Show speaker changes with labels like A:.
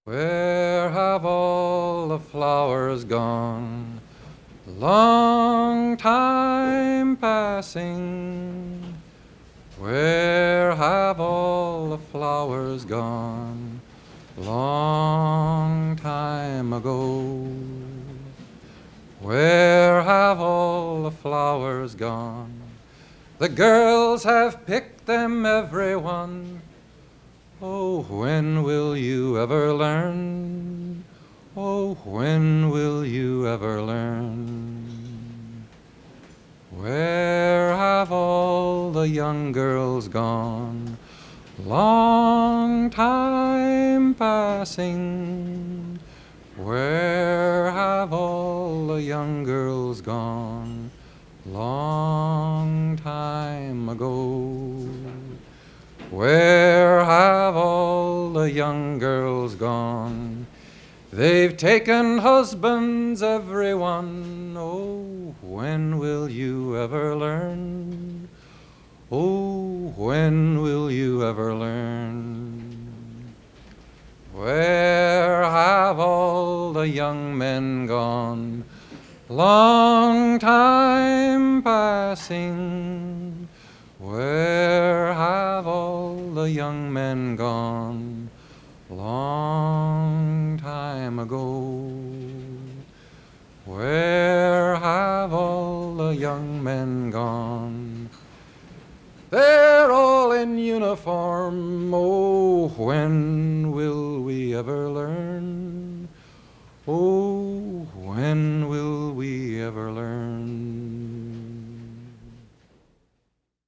A: Where have all the flowers gone? Long time passing. Where have all the flowers gone? Long time ago. Where have all the flowers gone? The girls have picked them, every one. Oh, when will you ever learn? Oh, when will you ever learn? Where have all the young girls gone? Long time passing. Where have all the young girls gone? Long time ago. Where have all the young girls gone? They've taken husbands, every one. Oh, when will you ever learn? Oh, when will you ever learn? Where have all the young men gone? Long time passing. Where have all the young men gone? Long time ago. Where have all the young men gone? They're all in uniform. Oh, when